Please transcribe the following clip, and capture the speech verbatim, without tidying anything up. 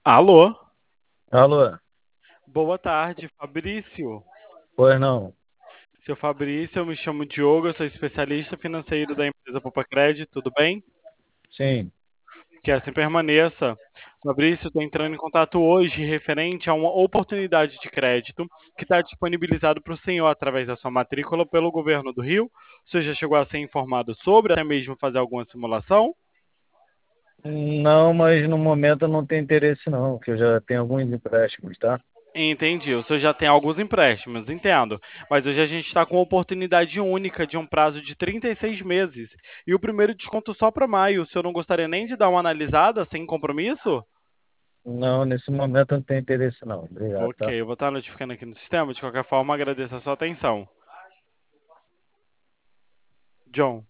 Alô, Alô? boa tarde, Fabrício. Pois não. Seu Fabrício, eu me chamo Diogo, eu sou especialista financeiro da empresa Poupa Crédito, tudo bem? Sim. Que assim permaneça. Fabrício, estou entrando em contato hoje referente a uma oportunidade de crédito que está disponibilizado para o senhor através da sua matrícula pelo governo do Rio. Você já chegou a ser informado sobre, até mesmo fazer alguma simulação? Não, mas no momento eu não tenho interesse não, que eu já tenho alguns empréstimos, tá? Entendi. O senhor já tem alguns empréstimos, entendo. Mas hoje a gente está com uma oportunidade única de um prazo de trinta e seis meses. E o primeiro desconto só para maio. O senhor não gostaria nem de dar uma analisada sem compromisso? Não, nesse momento eu não tenho interesse não. Obrigado, Ok, tá? eu vou estar notificando aqui no sistema. De qualquer forma, agradeço a sua atenção. John.